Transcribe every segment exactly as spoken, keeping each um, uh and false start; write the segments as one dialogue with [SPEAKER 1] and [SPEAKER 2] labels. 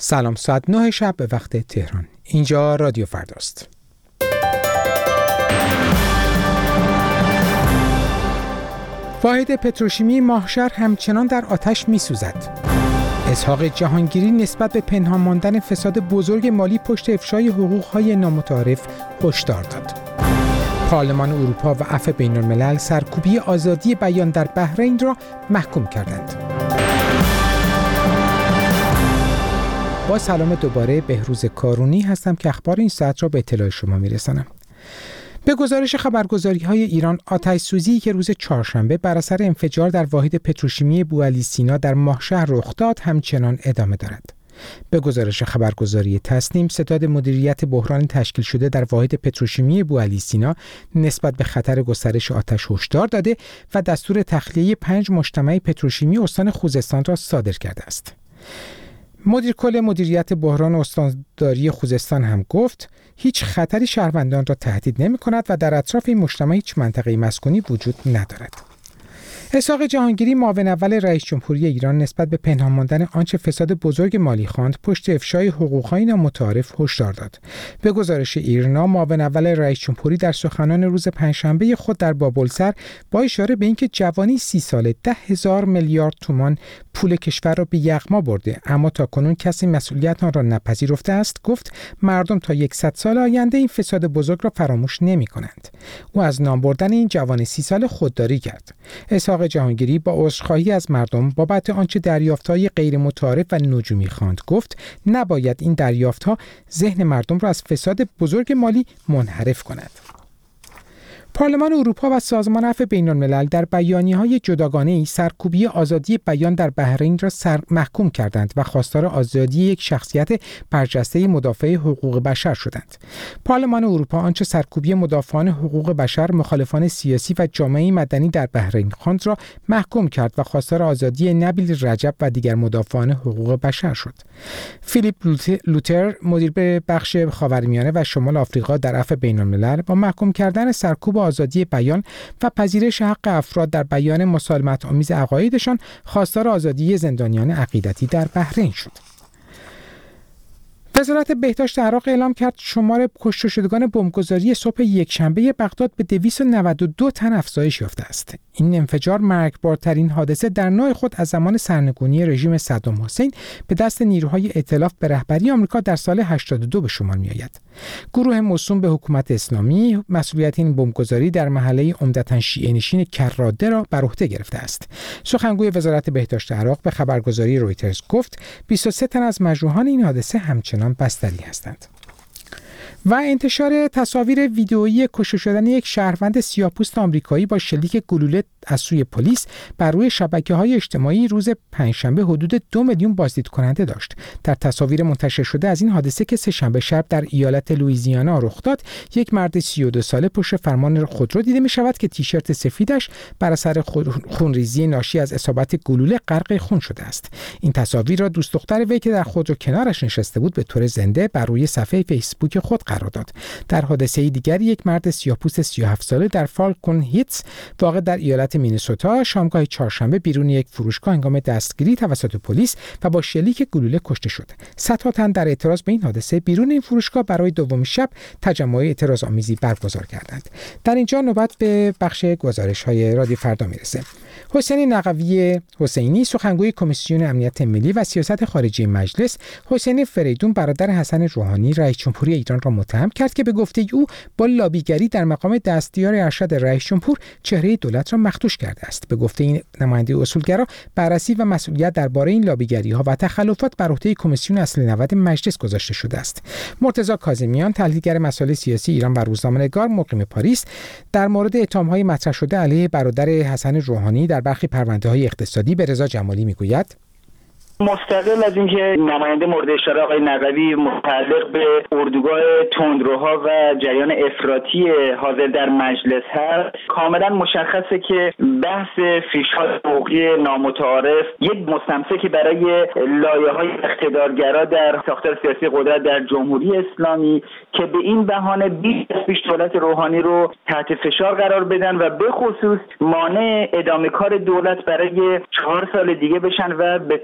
[SPEAKER 1] سلام، ساعت نه شب به وقت تهران. اینجا رادیو فرداست. واحد پتروشیمی ماهشهر همچنان در آتش می‌سوزد. اسحاق جهانگیری نسبت به پنهان ماندن فساد بزرگ مالی پشت افشای حقوق‌های نامتعارف هشدار داد. پارلمان اروپا و عفو بین‌الملل سرکوبی آزادی بیان در بحرین را محکوم کردند. با سلام دوباره، بهروز کارونی هستم که اخبار این ساعت را به اطلاع شما میرسانم. به گزارش خبرگزاری‌های ایران، آتش‌سوزی که روز چهارشنبه بر اثر انفجار در واحد پتروشیمی بوعلی سینا در ماهشهر رخ داد همچنان ادامه دارد. به گزارش خبرگزاری تسنیم، ستاد مدیریت بحران تشکیل شده در واحد پتروشیمی بوعلی سینا نسبت به خطر گسترش آتش هشدار داده و دستور تخلیه پنج مجتمع پتروشیمی استان خوزستان را صادر کرده است. مدیر کل مدیریت بحران استانداری خوزستان هم گفت هیچ خطری شهروندان را تهدید نمی کند و در اطراف این مجتمع هیچ منطقه مسکونی وجود ندارد. اسحاق جهانگیری، معاون اول رئیس جمهوری ایران، نسبت به پنهان ماندن آنچه فساد بزرگ مالی خواند پشت افشای حقوق‌های نامتعارف هشدار داد. به گزارش ایرنا، معاون اول رئیس جمهوری در سخنان روز پنجشنبه خود در بابلسر با اشاره به اینکه جوانی سی ساله ده هزار میلیارد تومان پول کشور را به یغما برده اما تاکنون کسی مسئولیت آن را نپذیرفته است، گفت مردم تا صد سال آینده این فساد بزرگ را فراموش نمی‌کنند. او از نام بردن این جوان سی ساله خودداری کرد. اسحاق جهانگیری با عذرخواهی از مردم بابت آنچه دریافت‌های غیر متعارف و نجومی خواند، گفت نباید این دریافت‌ها ذهن مردم را از فساد بزرگ مالی منحرف کند. پارلمان اروپا و سازمان عفو بین‌الملل در بیانیه‌های جداگانه‌ای سرکوبی آزادی بیان در بحرین را سر محکوم کردند و خواستار آزادی یک شخصیت برجسته مدافع حقوق بشر شدند. پارلمان اروپا آنچه سرکوبی مدافعان حقوق بشر، مخالفان سیاسی و جامعه مدنی در بحرین خواند را محکوم کرد و خواستار آزادی نبیل رجب و دیگر مدافعان حقوق بشر شد. فیلیپ لوتر، مدیر بخش خاورمیانه و شمال آفریقا در عفو بین‌الملل، با محکوم کردن سرکوب آزادی بیان و پذیرش حق افراد در بیان مسالمت آمیز عقایدشان خواستار آزادی زندانیان عقیدتی در بحرین شد. وزارت بهداشت عراق اعلام کرد شمار کشته شدگان بمبگذاری صبح یکشنبه بغداد به دویست و نود و دو تن افزایش یافته است. این انفجار مرگبارترین حادثه در نوع خود از زمان سرنگونی رژیم صدام حسین به دست نیروهای ائتلاف به رهبری آمریکا در سال هشتاد و دو به شمار می‌آید. گروه موسوم به حکومت اسلامی مسئولیت این بمبگذاری در محله عمدتاً شیعه نشین کراده را بر عهده گرفته است. سخنگوی وزارت بهداشت عراق به خبرگزاری رویترز گفت بیست و سه تن از مجروحان این حادثه همچنان بستری هستند. و انتشار تصاویر ویدئویی کشته شدن یک شهروند سیاه‌پوست آمریکایی با شلیک گلوله از سوی پلیس بر روی شبکه‌های اجتماعی روز پنجشنبه حدود دو میلیون بازدید کننده داشت. در تصاویر منتشر شده از این حادثه که سه‌شنبه شب در ایالت لوئیزیانا رخ داد، یک مرد سی و دو ساله پشت فرمان خودرو دیده می‌شود که تیشرت سفیدش بر اثر خونریزی ناشی از اصابت گلوله غرق خون شده است. این تصاویر را دوست دختر وی که در خودرو کنارش نشسته بود به طور زنده بر روی صفحه فیسبوک خود قرار داد. در حادثه دیگر، یک مرد سیاه‌پوست سی و هفت ساله در فالکون هیتس واقع در ایالت مینسوتا شامگاه چهارشنبه بیرون یک فروشگاه هنگام دستگیری توسط پلیس و با شلیک گلوله کشته شد. صدها تن در اعتراض به این حادثه بیرون این فروشگاه برای دومین شب تجمع اعتراض آمیزی برگزار کردند. در اینجا نوبت به بخش گزارش‌های رادیو فردا میرسه. حسین نقوی حسینی، سخنگوی کمیسیون امنیت ملی و سیاست خارجی مجلس، حسین فریدون برادر حسن روحانی رئیس جمهوری ایران را متهم کرد که به گفته او با لابیگری در مقام دستیار ارشد رئیس جمهور چهره دولت را مخدوش کرده است. به گفته این نماینده اصولگرا، بررسی و مسئولیت درباره این لابیگری‌ها و تخلفات بر عهده کمیسیون اصل نود مجلس گذاشته شده است. مرتضی کاظمیان، تحلیلگر مسائل سیاسی ایران و روزنامه‌نگار مقیم پاریس، در مورد اتهام‌های مطرح شده علیه برادر حسن روحانی در برخی پرونده‌های اقتصادی به رضا جمالی میگوید
[SPEAKER 2] مستقل از اینکه نماینده مورد اشاره آقای نقوی متعلق به اردوگاه تندروها و جریان افراطی حاضر در مجلس هست، کاملا مشخصه که بحث فیش‌های حقوقی نامتعارف یک مستمسکی برای لایه‌های اقتدارگرا در ساختار سیاسی قدرت در جمهوری اسلامی که به این بهانه بیش از پیش دولت روحانی رو تحت فشار قرار بدن و به خصوص مانع ادامه کار دولت برای چهار سال دیگه بشن و به تعبیر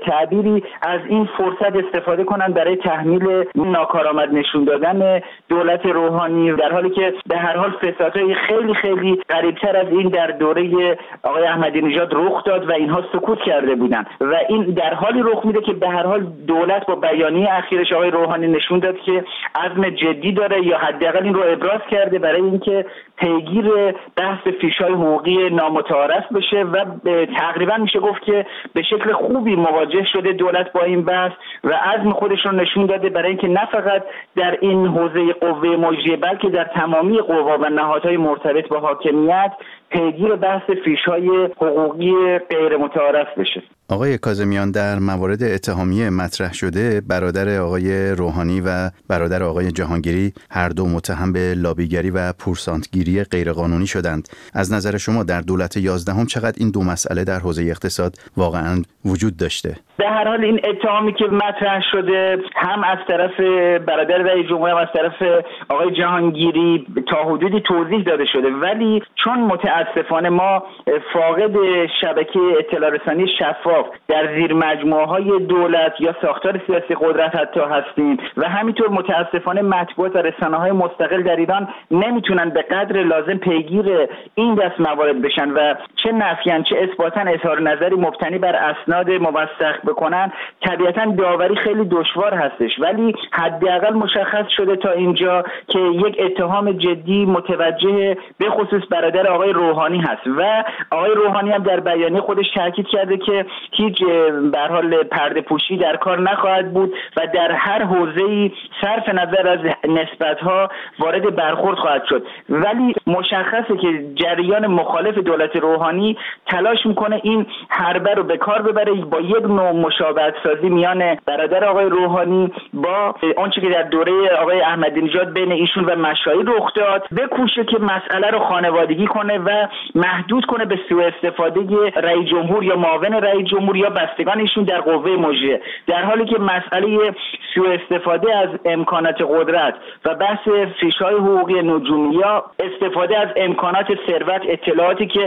[SPEAKER 2] تغییری از این فرصت استفاده کنن برای تحمیل ناکارآمد نشون دادن دولت روحانی، در حالی که به هر حال فسادهای خیلی خیلی قریبتر از این در دوره آقای احمدی نژاد رخ داد و اینها سکوت کرده بودن و این در حالی رخ میده که به هر حال دولت با بیانیه اخیرش آقای روحانی نشون داد که عزم جدی داره یا حداقل این رو ابراز کرده برای اینکه پیگیر بحث فیش‌های حقوقی نامتعارف بشه و تقریبا میشه گفت که به شکل خوبی مواجه شده دولت با این بحث و عزم خودش رو نشون داده برای اینکه نه فقط در این حوزه قوه مجریه بلکه در تمامی قوا و نهادهای مرتبط با حاکمیت پیگیر بحث فیش‌های حقوقی غیر متعارف بشه.
[SPEAKER 3] آقای کاظمیان، در موارد اتهامیه مطرح شده برادر آقای روحانی و برادر آقای جهانگیری هر دو متهم به لابیگری و پورسانتگیری غیرقانونی شدند. از نظر شما در دولت یازدهم چقدر این دو مسئله در حوزه اقتصاد واقعا وجود داشته؟
[SPEAKER 2] به هر حال این اتهامی که مطرح شده هم از طرف برادر رئیس جمهور هم از طرف آقای جهانگیری تا حدودی توضیح داده شده، ولی چون متاسفانه ما فاقد شبکه اطلاع رسانی شفاف در زیر مجموعه‌های دولت یا ساختار سیاسی قدرت حتی هستیم و همینطور متاسفانه مطبوعات و رسانه‌های مستقل در ایران نمیتونن به قدر لازم پیگیر این دست موارد بشن و چه نفیاً چه اثباتاً اظهار نظری مبتنی بر اسناد موثق بکنن، طبیعتاً داوری خیلی دشوار هستش، ولی حداقل مشخص شده تا اینجا که یک اتهام جدی متوجه به خصوص برادر آقای روحانی هست و آقای روحانی هم در بیانیه خودش تاکید کرده که هیچ به هر حال پرده پوشی در کار نخواهد بود و در هر حوزه‌ای صرف نظر از نسبت‌ها وارد برخورد خواهد شد، ولی مشخصه که جریان مخالف دولت روحانی تلاش میکنه این حربه رو به کار ببره با یک نوع مشابهت سازی میان برادر آقای روحانی با آنچه که در دوره آقای احمدی نژاد بین ایشون و مشایخ رخ داد، بکوشه که مسئله رو خانوادگی کنه و محدود کنه به سوء استفاده رئیس جمهور یا معاون رئیس جمهور یا بستگان ایشون در قوه مجریه، در حالی که مسئله سوء استفاده از امکانات قدرت و بحث فیش‌های حقوقی نجومی یا استفاده از امکانات ثروت، اطلاعاتی که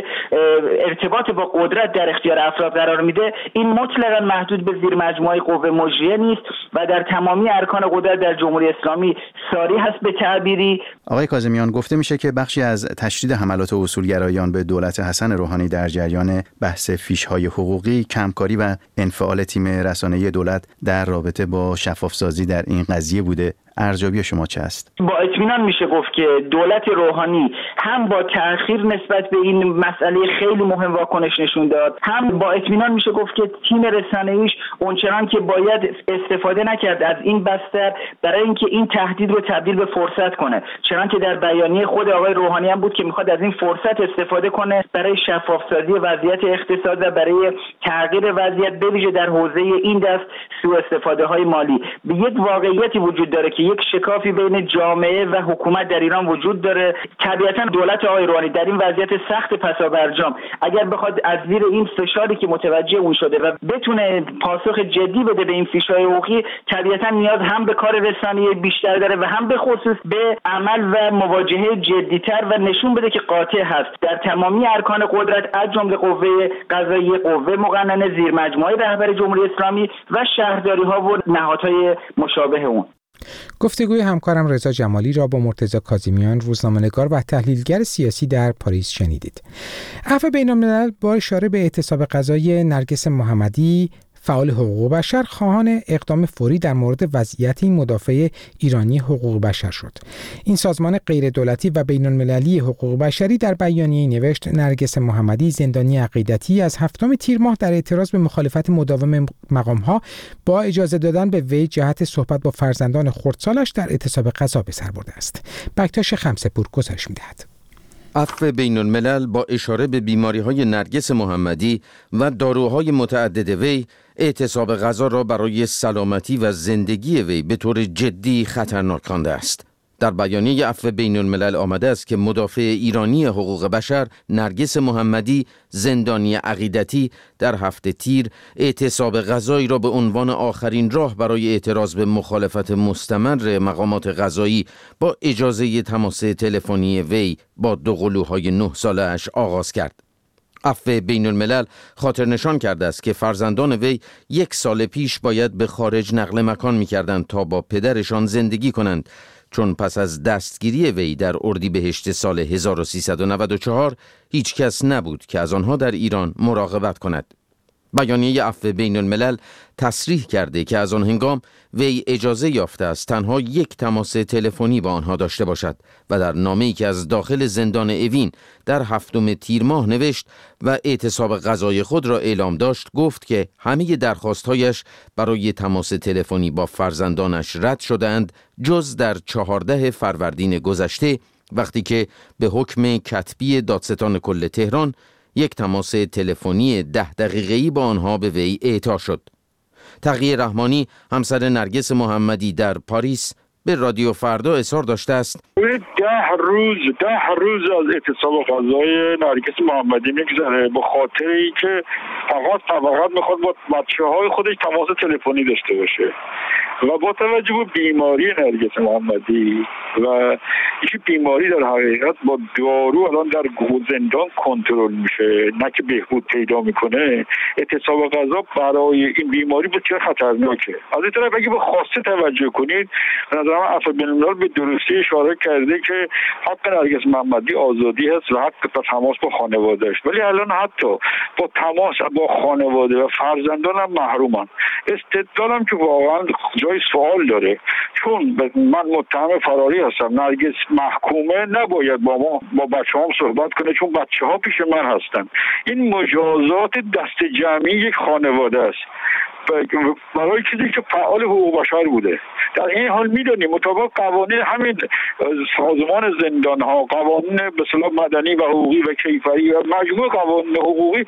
[SPEAKER 2] ارتباط با قدرت در اختیار افراد قرار میده، این مطلقاً محدود به زیر مجموعه قوه مجریه نیست و در تمامی ارکان قدرت در جمهوری اسلامی ساری هست به تعبیری.
[SPEAKER 3] آقای کاظمیان، گفته میشه که بخشی از تشدید حملات اصولگرایان به دولت حسن روحانی در جریان بحث فیش‌های حقوقی کمکاری و انفعال تیم رسانه‌ای دولت در رابطه با شفافسازی در این قضیه بوده. ارزیابی شما چه است؟
[SPEAKER 2] با اطمینان میشه گفت که دولت روحانی هم با تأخیر نسبت به این مسئله خیلی مهم واکنش نشون داد، هم با اطمینان میشه گفت که تیم رسانه‌ایش اونچنان که باید استفاده نکرد از این بستر برای اینکه این تهدید رو تبدیل به فرصت کنه، چنان که در بیانیه خود آقای روحانی هم بود که میخواد از این فرصت استفاده کنه برای شفافسازی وضعیت اقتصاد و برای تغییر وضعیت به ویژه در حوزه این دست سوء استفاده های مالی. به یک واقعیتی وجود داره که یک شکافی بین جامعه و حکومت در ایران وجود داره. طبیعتا دولت آقای روحانی در این وضعیت سخت پسابرجام اگر بخواد از زیر این فشاری که متوجه اون شده و بتونه پاسخ جدی بده به این فیش‌های حقوقی، طبیعتا نیاز هم به کار رسانه‌ای بیشتر داره و هم به خصوص به عمل و مواجهه جدی‌تر و نشون بده که قاطع هست در تمامی ارکان قدرت از جمله قوه قضاییه، قوه مقننه، زیر مجموعه رهبر جمهوری اسلامی و شهرداری‌ها و نهادهای مشابه اون.
[SPEAKER 1] گفتگوی همکارم رضا جمالی را با مرتضی کاظمیان، روزنامه‌نگار و تحلیلگر سیاسی در پاریس شنیدید. عفو بین‌الملل با اشاره به اعتصاب قضایی نرگس محمدی، فعال حقوق بشر، خواهان اقدام فوری در مورد وضعیت این مدافع ایرانی حقوق بشر شد. این سازمان غیردولتی و بین‌المللی حقوق بشری در بیانیه‌ای نوشت نرگس محمدی، زندانی عقیدتی، از هفتم تیر ماه در اعتراض به مخالفت مداوم مقام‌ها با اجازه دادن به وی جهت صحبت با فرزندان خردسالش در اعتصاب قضا به سر برده است. بکتاش خمسه‌پور گزارش می‌دهد.
[SPEAKER 4] عفو بین‌الملل با اشاره به بیماری‌های نرگس محمدی و داروهای متعدد وی، اعتصاب غذا را برای سلامتی و زندگی وی به طور جدی خطرناک خوانده است. در بیانیه عفو بین‌الملل آمده است که مدافع ایرانی حقوق بشر نرگس محمدی، زندانی عقیدتی، در هفته تیر اعتصاب غذایی را به عنوان آخرین راه برای اعتراض به مخالفت مستمر مقامات قضایی با اجازه تماس تلفنی وی با دو قلوهای نه ساله اش آغاز کرد. عفو بین الملل خاطر نشان کرده است که فرزندان وی یک سال پیش باید به خارج نقل مکان می کردند تا با پدرشان زندگی کنند، چون پس از دستگیری وی در اردیبهشت سال هزار و سیصد و نود و چهار هیچ کس نبود که از آنها در ایران مراقبت کند. بیانیه عفو بین الملل تصریح کرده که از آن هنگام وی اجازه یافته است تنها یک تماس تلفنی با آنها داشته باشد و در نامه‌ای که از داخل زندان اوین در هفتم تیر ماه نوشت و اعتصاب غذای خود را اعلام داشت، گفت که همه درخواست‌هایش برای تماس تلفنی با فرزندانش رد شدند، جز در چهاردهم فروردین گذشته وقتی که به حکم کتبی دادستان کل تهران یک تماس تلفنی ده دقیقه‌ای با آنها به وی اعطا شد. تقی رحمانی همسر نرگس محمدی در پاریس به رادیو فردا اظهار داشته است
[SPEAKER 5] ده روز ده روز از اعتصاب غذای نرگس محمدی میگذره به خاطر اینکه فقط فقط میخواد با بچه‌های خودش تماس تلفنی داشته باشه و با توجه به بیماری نرگس محمدی و این بیماری در حقیقت با دارو الان در زندان کنترل میشه، نه که بهبود پیدا میکنه، اعتصاب غذا برای این بیماری بسیار خطرناکه. از این طرف اگه به خواسته توجه کنید، به نظر من عفو بین الملل به درستی اشاره کرده که حق نرگس محمدی آزادی هست و حق به تماس با خانواده‌اش، ولی الان حتی با تماس با خانواده و فرزندانم محرومن. استدلالم که واقعا جای سوال داره، چون من متهم فراری هستم، نرگس محکومه، نباید با ما با بچه‌هام صحبت کنه چون بچه‌ها پیش من هستن. این مجازات دست جمعی یک خانواده است برای چیزی که فعال حقوق بشر بوده. در این حال میدونیم مطابق قوانین همین سازمان زندان ها، قوانین به اصطلاح مدنی و حقوقی و کیفری و مجموع قوانین حقوقی،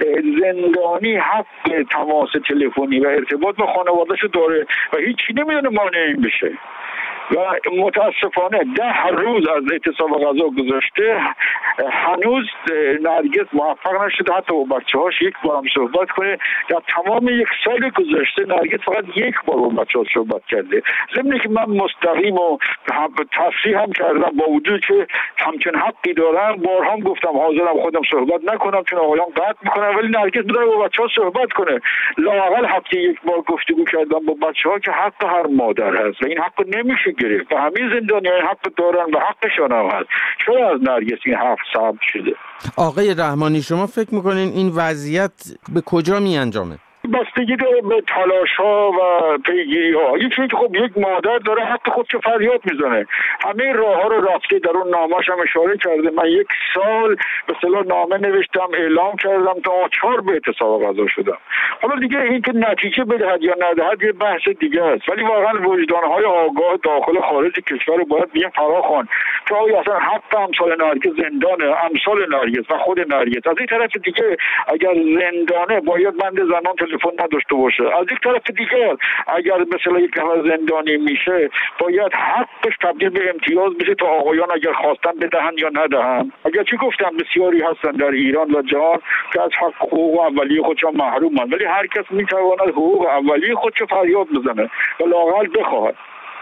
[SPEAKER 5] زندانی حق تماس تلفنی و ارتباط با خانواده‌اش داره و هیچی نمیدونه مانع این بشه. و متاسفانه ده روز از اعتصاب غذا گذشته هنوز نرگس موفق نشده حتی با بچه‌هاش یک بار هم صحبت کنه. در تمام یک سال گذشته نرگس فقط یک بار با بچه‌ها صحبت کرده. ضمن که من مستقیم و تصریح هم کردم با وجود که همچنین حقی دارم، بارها هم گفتم حاضرم خودم صحبت نکنم چون آقایان قطع میکنن، ولی نرگس بداره با بچه‌ها صحبت کنه. لااقل هفته یک بار گفتگو کردم با بچه‌ها که حق هر مادر هست و این حق نمیشه گرفت و همه زندانیان حق دارن و حقشان هم هست. چرا از نرگس این حق صعب شده؟
[SPEAKER 4] آقای رحمانی، شما فکر میکنین این وضعیت به کجا می انجامه؟
[SPEAKER 5] بستگی داره به تلاش ها و پیگیری ها. یکی که خب یک مادر داره حق خودش فریاد میزنه، همه راه ها رو رفته، در اون نامه‌اش هم اشاره کرده. من یک سال به اصطلاح نامه نوشتم، اعلام کردم تا آچار به اعتصاب غذا شدم. حالا دیگه این که نتیجه بدهد یا ندهد یه بحث دیگه است، ولی واقعا وجدان های آگاه داخل و خارج کشور رو باید بیان فراخوان که آیا اصلا حق امثال نرگس زندانه، امثال نرگس و خود نرگس. از این طرف دیگه اگر زندانه باید بند زنان تلفن نداشته باشه، از یک طرف دیگر اگر مثلا یک نفر زندانی میشه باید حقش تبدیل به امتیاز بشه تا آقایان اگر خواستن بدهن یا ندهن. اگر چی گفتم بسیاری هستن در ایران و جهان که از حق حقوق اولیه خودشان محرومن، ولی هر کس میتواند حقوق اولیه خودش فریاد بزنه و لااقل بخواهد.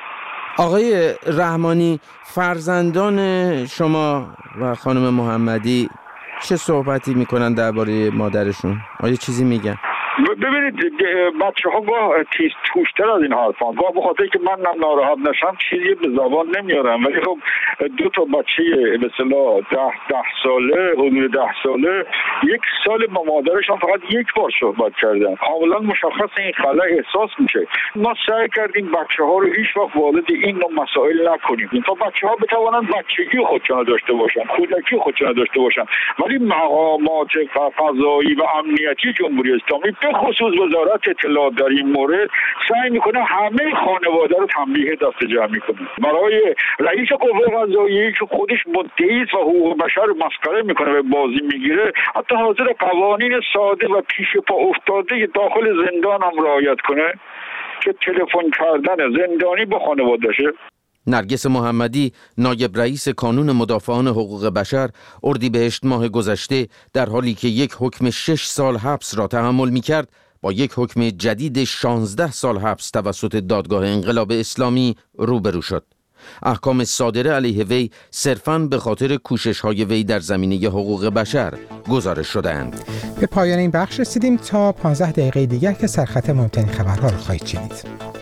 [SPEAKER 4] آقای رحمانی، فرزندان شما و خانم محمدی چه صحبتی میکنن درباره مادرشون؟ آیا چیزی میگن؟
[SPEAKER 5] ببینید بچه ها گاه تیز توشتر از این حرفان، گاه به خاطر که من ناراحت نشم چیزی به زبان نمیارم، ولی خب دو تا بچه به اصطلاح ده ده ساله حدود ده ساله یک سال با مادرشان فقط یک بار صحبت کردن. کاملا مشخص این خلأ احساس میشه. ما سعی کردیم بچه ها رو هیچ وقت وارد این نوع مسائل نکنیم تا بچه ها بتوانند بچگی خودشان داشته باشن، کودکی خودشان داشته باشن، ولی مقامات قضایی و امنیتی جمهوری اسلامی به خصوص وزارت اطلاعات در این مورد سعی میکنه همه خانواده رو تنبیه دست جمعی کنه. برای رئیس قوه قضاییه که خودش مدعی است و حقوق بشر رو مسخره میکنه و بازی میگیره، حتی حاضر قوانین ساده و پیش پا افتاده داخل زندان هم رعایت کنه که تلفن کردن زندانی با خانواده‌شه.
[SPEAKER 4] نرگس محمدی، نایب رئیس کانون مدافعان حقوق بشر، اردیبهشت ماه گذشته در حالی که یک حکم شش سال حبس را تحمل می‌کرد، با یک حکم جدید شانزده سال حبس توسط دادگاه انقلاب اسلامی روبرو شد. احکام صادره علیه وی صرفاً به خاطر کوشش‌های وی در زمینه حقوق بشر گزارش شده‌اند.
[SPEAKER 1] به پایان این بخش رسیدیم. تا پانزده دقیقه دیگر که سرخط مهمترین خبرها را خواهید شنید.